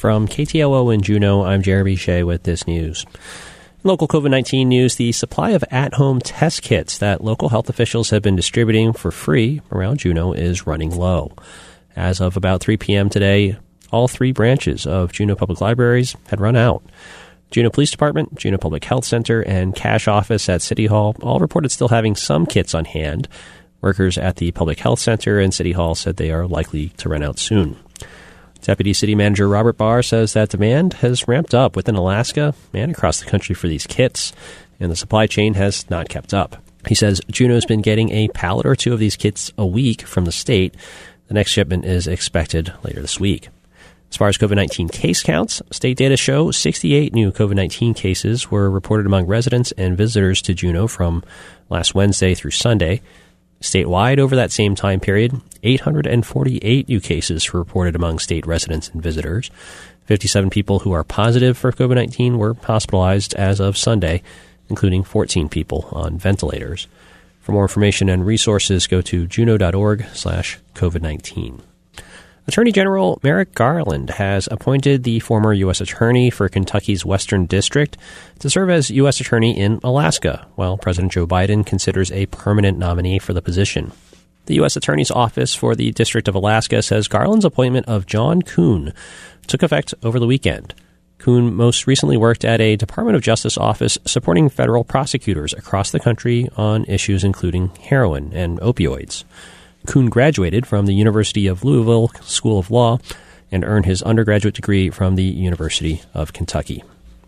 From KTLO in Juneau, I'm Jeremy Shea with this news. In local COVID-19 news, the supply of at-home test kits that local health officials have been distributing for free around Juneau is running low. As of about 3 p.m. today, all three branches of Juneau Public Libraries had run out. Juneau Police Department, Juneau Public Health Center, and Cash Office at City Hall all reported still having some kits on hand. Workers at the Public Health Center and City Hall said they are likely to run out soon. Deputy City Manager Robert Barr says that demand has ramped up within Alaska and across the country for these kits, and the supply chain has not kept up. He says Juneau's been getting a pallet or two of these kits a week from the state. The next shipment is expected later this week. As far as COVID-19 case counts, state data show 68 new COVID-19 cases were reported among residents and visitors to Juneau from last Wednesday through Sunday. Statewide, over that same time period, 848 new cases were reported among state residents and visitors. 57 people who are positive for COVID-19 were hospitalized as of Sunday, including 14 people on ventilators. For more information and resources, go to juneau.org/COVID-19. Attorney General Merrick Garland has appointed the former U.S. Attorney for Kentucky's Western District to serve as U.S. Attorney in Alaska, while President Joe Biden considers a permanent nominee for the position. The U.S. Attorney's Office for the District of Alaska says Garland's appointment of John Kuhn took effect over the weekend. Kuhn most recently worked at a Department of Justice office supporting federal prosecutors across the country on issues including heroin and opioids. Kuhn graduated from the University of Louisville School of Law and earned his undergraduate degree from the University of Kentucky.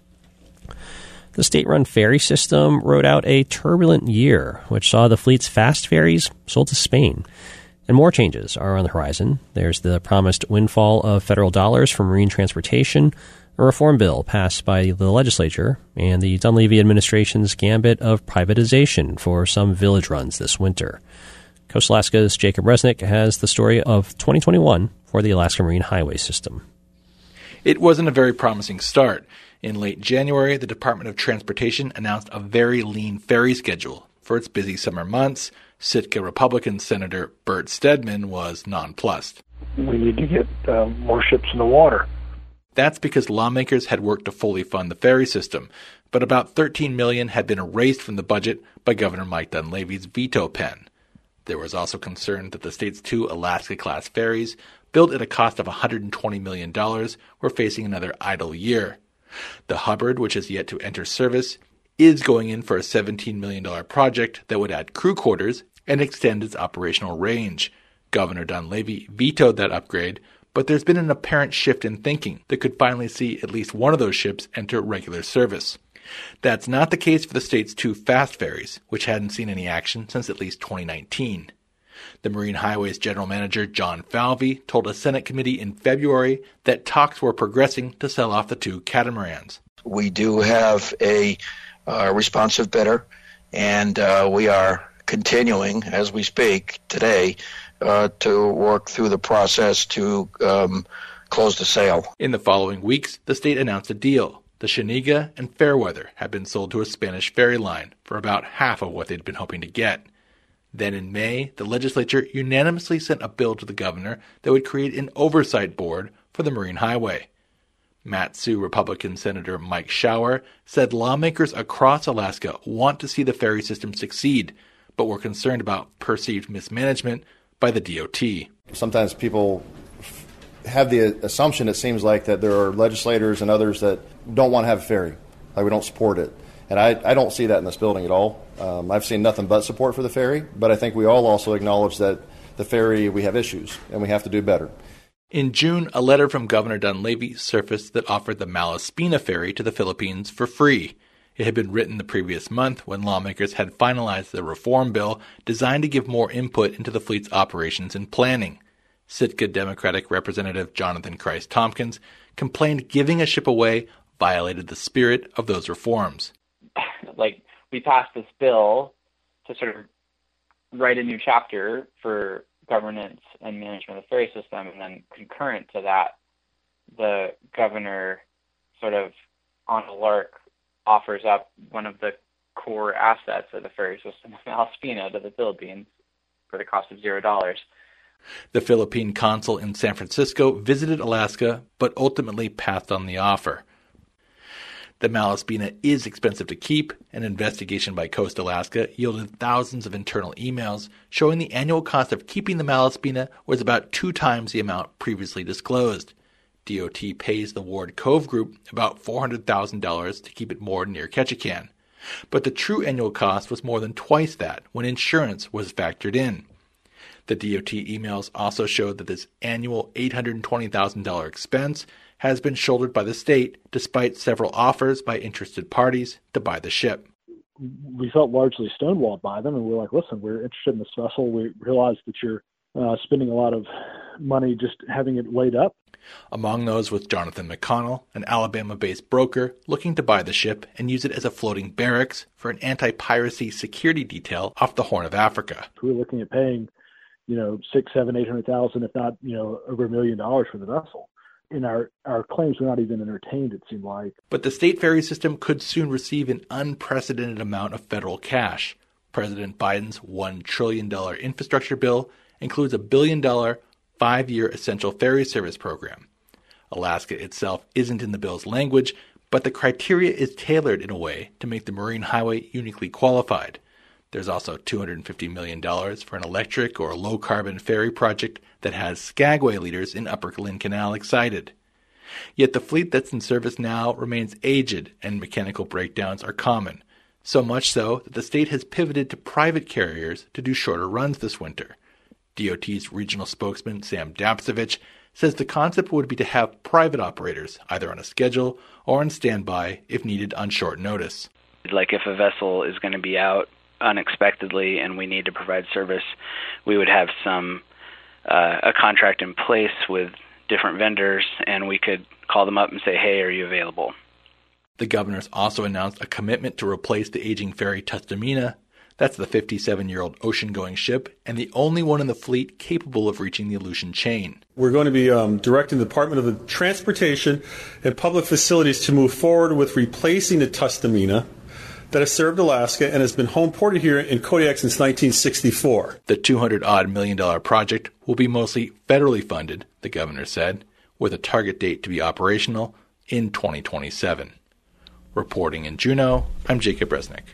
The state-run ferry system rode out a turbulent year, which saw the fleet's fast ferries sold to Spain. And more changes are on the horizon. There's the promised windfall of federal dollars for marine transportation, a reform bill passed by the legislature, and the Dunleavy administration's gambit of privatization for some village runs this winter. Coast Alaska's Jacob Resnick has the story of 2021 for the Alaska Marine Highway System. It wasn't a very promising start. In late January, the Department of Transportation announced a very lean ferry schedule. For its busy summer months, Sitka Republican Senator Bert Stedman was nonplussed. We need to get more ships in the water. That's because lawmakers had worked to fully fund the ferry system, but about $13 million had been erased from the budget by Governor Mike Dunleavy's veto pen. There was also concern that the state's two Alaska-class ferries, built at a cost of $120 million, were facing another idle year. The Hubbard, which is yet to enter service, is going in for a $17 million project that would add crew quarters and extend its operational range. Governor Dunleavy vetoed that upgrade, but there's been an apparent shift in thinking that could finally see at least one of those ships enter regular service. That's not the case for the state's two fast ferries, which hadn't seen any action since at least 2019. The Marine Highways General Manager John Falvey told a Senate committee in February that talks were progressing to sell off the two catamarans. We do have a responsive bidder, and we are continuing, as we speak today, to work through the process to close the sale. In the following weeks, the state announced a deal. The Shaniga and Fairweather had been sold to a Spanish ferry line for about half of what they'd been hoping to get. Then in May, the legislature unanimously sent a bill to the governor that would create an oversight board for the Marine Highway. Mat-Su Republican Senator Mike Shower said lawmakers across Alaska want to see the ferry system succeed, but were concerned about perceived mismanagement by the DOT. Sometimes people have the assumption, it seems like, that there are legislators and others that don't want to have a ferry, like we don't support it. And I don't see that in this building at all. I've seen nothing but support for the ferry, but I think we all also acknowledge that the ferry, we have issues, and we have to do better. In June, a letter from Governor Dunleavy surfaced that offered the Malaspina ferry to the Philippines for free. It had been written the previous month when lawmakers had finalized the reform bill designed to give more input into the fleet's operations and planning. Sitka Democratic Representative Jonathan Christ Tompkins complained giving a ship away violated the spirit of those reforms. We passed this bill to sort of write a new chapter for governance and management of the ferry system, and then concurrent to that, the governor sort of on a lark offers up one of the core assets of the ferry system, Malaspina, to the Philippines for the cost of $0. The Philippine consul in San Francisco visited Alaska, but ultimately passed on the offer. The Malaspina is expensive to keep. An investigation by Coast Alaska yielded thousands of internal emails showing the annual cost of keeping the Malaspina was about 2 times the amount previously disclosed. DOT pays the Ward Cove Group about $400,000 to keep it moored near Ketchikan. But the true annual cost was more than twice that when insurance was factored in. The DOT emails also showed that this annual $820,000 expense has been shouldered by the state despite several offers by interested parties to buy the ship. We felt largely stonewalled by them, and we were like, listen, we're interested in this vessel. We realize that you're spending a lot of money just having it laid up. Among those was Jonathan McConnell, an Alabama-based broker looking to buy the ship and use it as a floating barracks for an anti-piracy security detail off the Horn of Africa. We were looking at paying, $600,000, $700,000, $800,000, if not, over $1 million for the vessel. And our claims were not even entertained, it seemed like. But the state ferry system could soon receive an unprecedented amount of federal cash. President Biden's $1 trillion infrastructure bill includes a $1 billion 5-year essential ferry service program. Alaska itself isn't in the bill's language, but the criteria is tailored in a way to make the Marine Highway uniquely qualified. There's also $250 million for an electric or low-carbon ferry project that has Skagway leaders in Upper Lynn Canal excited. Yet the fleet that's in service now remains aged and mechanical breakdowns are common, so much so that the state has pivoted to private carriers to do shorter runs this winter. DOT's regional spokesman, Sam Dapsevich, says the concept would be to have private operators either on a schedule or on standby if needed on short notice. Like if a vessel is going to be out unexpectedly and we need to provide service, we would have a contract in place with different vendors, and we could call them up and say, hey, are you available? The governor's also announced a commitment to replace the aging ferry Tustumena. That's the 57-year-old ocean-going ship and the only one in the fleet capable of reaching the Aleutian chain. We're going to be directing the Department of Transportation and Public Facilities to move forward with replacing the Tustumena that has served Alaska and has been home ported here in Kodiak since 1964. The $200-odd million project will be mostly federally funded, the governor said, with a target date to be operational in 2027. Reporting in Juneau, I'm Jacob Resnick.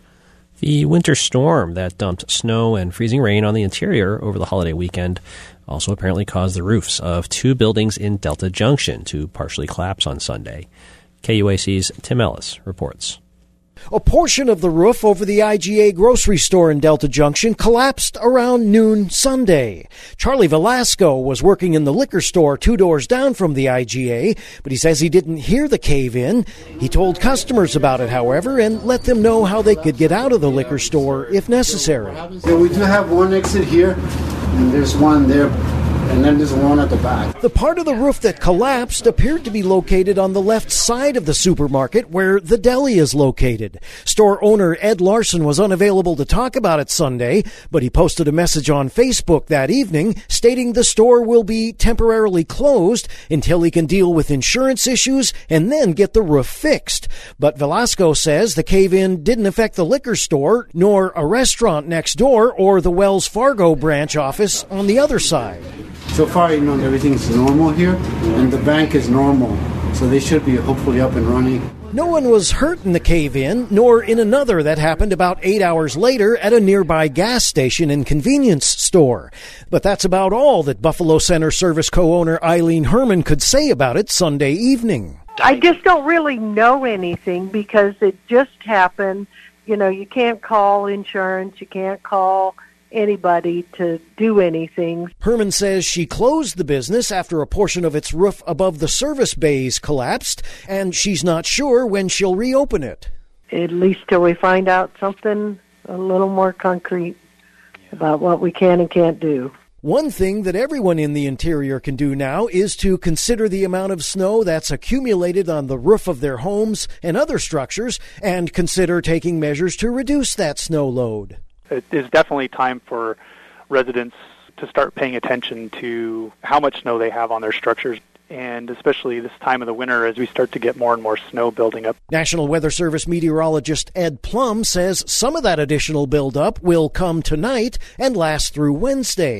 The winter storm that dumped snow and freezing rain on the interior over the holiday weekend also apparently caused the roofs of 2 buildings in Delta Junction to partially collapse on Sunday. KUAC's Tim Ellis reports. A portion of the roof over the IGA grocery store in Delta Junction collapsed around noon Sunday. Charlie Velasco was working in the liquor store 2 doors down from the IGA, but he says he didn't hear the cave-in. He told customers about it, however, and let them know how they could get out of the liquor store if necessary. So we do have one exit here, and there's one there. And then there's one at the back. The part of the roof that collapsed appeared to be located on the left side of the supermarket where the deli is located. Store owner Ed Larson was unavailable to talk about it Sunday, but he posted a message on Facebook that evening stating the store will be temporarily closed until he can deal with insurance issues and then get the roof fixed. But Velasco says the cave-in didn't affect the liquor store, nor a restaurant next door or the Wells Fargo branch office on the other side. So far, everything's normal here, and the bank is normal, so they should be hopefully up and running. No one was hurt in the cave-in, nor in another that happened about 8 hours later at a nearby gas station and convenience store. But that's about all that Buffalo Center Service co-owner Eileen Herman could say about it Sunday evening. I just don't really know anything because it just happened. You can't call insurance, you can't call anybody to do anything. Herman says she closed the business after a portion of its roof above the service bays collapsed, and she's not sure when she'll reopen it. At least till we find out something a little more concrete about what we can and can't do. One thing that everyone in the interior can do now is to consider the amount of snow that's accumulated on the roof of their homes and other structures, and consider taking measures to reduce that snow load. It is definitely time for residents to start paying attention to how much snow they have on their structures, and especially this time of the winter as we start to get more and more snow building up. National Weather Service meteorologist Ed Plum says some of that additional buildup will come tonight and last through Wednesday.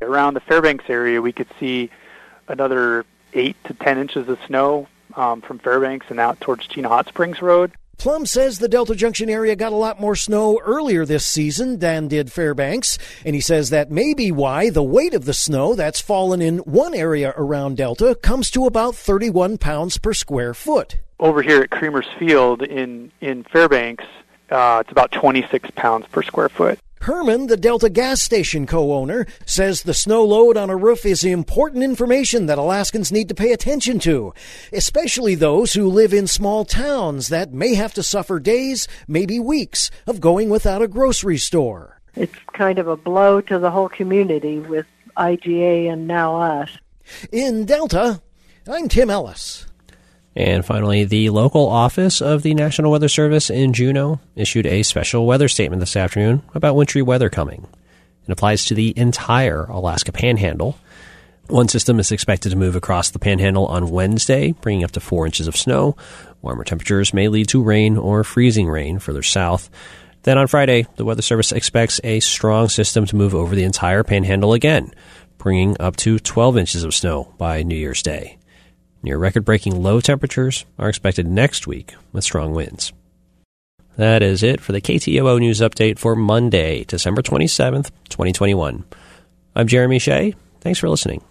Around the Fairbanks area, we could see another 8 to 10 inches of snow from Fairbanks and out towards Chena Hot Springs Road. Plum says the Delta Junction area got a lot more snow earlier this season than did Fairbanks, and he says that may be why the weight of the snow that's fallen in one area around Delta comes to about 31 pounds per square foot. Over here at Creamer's Field in Fairbanks, it's about 26 pounds per square foot. Herman, the Delta gas station co-owner, says the snow load on a roof is important information that Alaskans need to pay attention to, especially those who live in small towns that may have to suffer days, maybe weeks, of going without a grocery store. It's kind of a blow to the whole community with IGA and now us. In Delta, I'm Tim Ellis. And finally, the local office of the National Weather Service in Juneau issued a special weather statement this afternoon about wintry weather coming. It applies to the entire Alaska Panhandle. One system is expected to move across the Panhandle on Wednesday, bringing up to 4 inches of snow. Warmer temperatures may lead to rain or freezing rain further south. Then on Friday, the Weather Service expects a strong system to move over the entire Panhandle again, bringing up to 12 inches of snow by New Year's Day. Near record-breaking low temperatures are expected next week with strong winds. That is it for the KTOO News Update for Monday, December 27th, 2021. I'm Jeremy Shea. Thanks for listening.